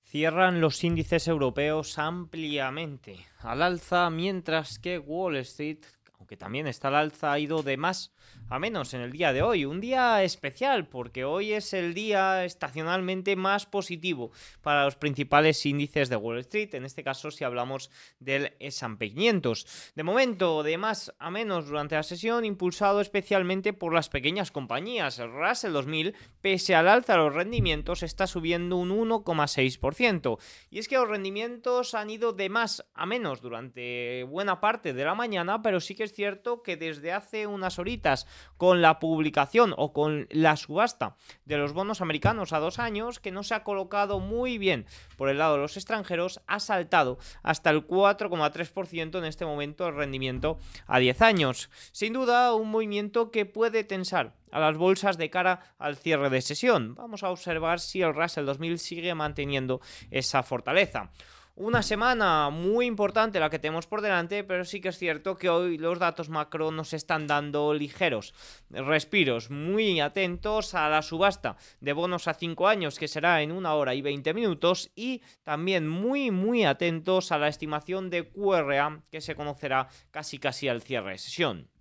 Cierran los índices europeos ampliamente al alza, mientras que Wall Street, aunque también está al alza, ha ido de más a menos en el día de hoy. Un día especial porque hoy es el día estacionalmente más positivo para los principales índices de Wall Street, en este caso si hablamos del S&P 500. De momento, de más a menos durante la sesión, impulsado especialmente por las pequeñas compañías. El Russell 2000, pese al alza de los rendimientos, está subiendo un 1,6%. Y es que los rendimientos han ido de más a menos durante buena parte de la mañana, pero sí que es cierto que desde hace unas horitas, con la publicación o con la subasta de los bonos americanos a 2 años, que no se ha colocado muy bien por el lado de los extranjeros, ha saltado hasta el 4,3% en este momento el rendimiento a 10 años. Sin duda, un movimiento que puede tensar a las bolsas de cara al cierre de sesión. Vamos a observar si el Russell 2000 sigue manteniendo esa fortaleza. Una semana muy importante la que tenemos por delante, pero sí que es cierto que hoy los datos macro nos están dando ligeros respiros. Muy atentos a la subasta de bonos a 5 años, que será en 1 hora y 20 minutos, y también muy atentos a la estimación de QRA, que se conocerá casi al cierre de sesión.